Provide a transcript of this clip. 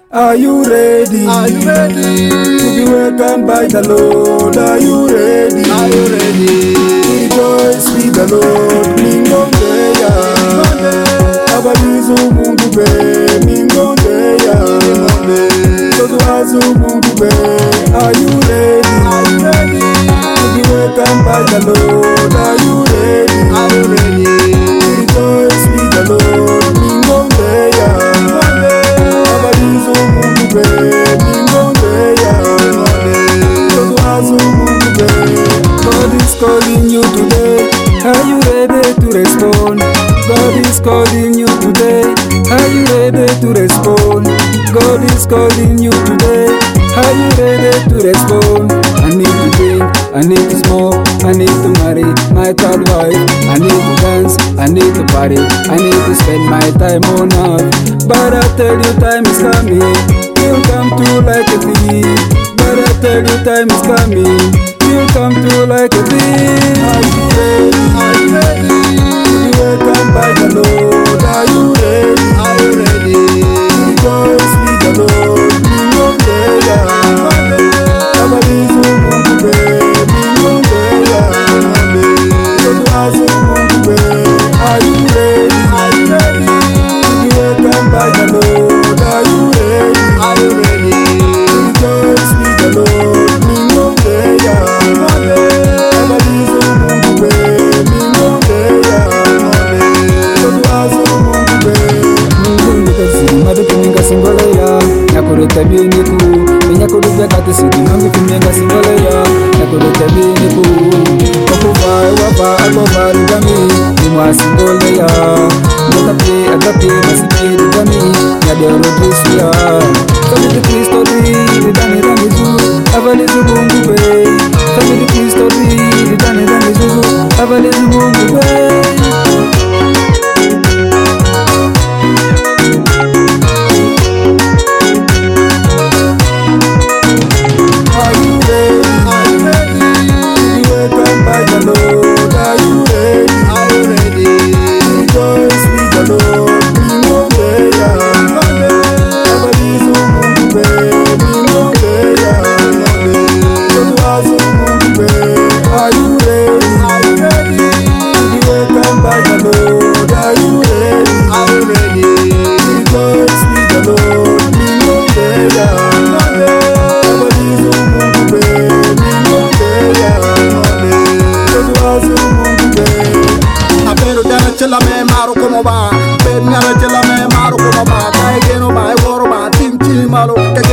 Are you ready? Are you ready? To be welcomed by the Lord. Are you ready? Are you ready? Rejoice with the Lord. Mingondeya. Abalizo mungu be. Mingondeya. Tozuazu mungu be. Are you ready? Are you ready? To be welcomed by the Lord. Are you ready? Are you ready? Rejoice with the Lord. Mingondeya. Abalizo mungu be. Mingondeya. Tozuazu mungu be. God is calling you today. Are you ready to respond? God is calling you today. Are you ready to respond? God is calling you today. Are you ready to respond? I need to drink, I need to smoke, I need to marry my third wife. I need to dance, I need to party, I need to spend my time on earth. But I tell you time is coming, you'll come to like a thief. But I tell you time is coming, you'll come to like a thief. Are you ready? Are you ready? To be welcomed by the Lord. Are you ready? Are you ready? Rejoice with the Lord. Mingondeya. Abalizo mungu be. Mingondeya. Tozuazu mungu be. Are you ready? Are you ready? To be welcomed by the Lord. Are you ready? Are you ready? Rejoice with the Lord. Mingondeya. Abalizo mungu be. Mingondeya. Tozuazu mungu be. Mungu kasi madukuminga singoleya. Nakuruta biniku. Minyakuruta kati sidi mangu kuminga singoleya. Nakuruta biniku. Okuvai wapa akova rugami. Nimwa singoleya. Natapi agapi masiki rugami. Nyadia rodrisuya. Family Kristo di dani dani zu. Avalizu mungu be. Family Kristo di dani dani zu. Avalizu mungu be. Are you ready? Are you ready? To be welcomed by the Lord. Are you ready? Are you ready? Rejoice with the Lord. Mingondeya. Abalizo mungu be. Mingondeya. Tozuazu mungu be. Are you ready? Are you ready? To be welcomed by the Lord. Are you ready? Are you ready? Rejoice with the Lord. Mingondeya. Abalizo mungu be. Mingondeya. Tozuazu mungu be. Apero dana chela me maru como va. Per nyara chela me maru como va. Kai geno ba goro ba tim tim maru.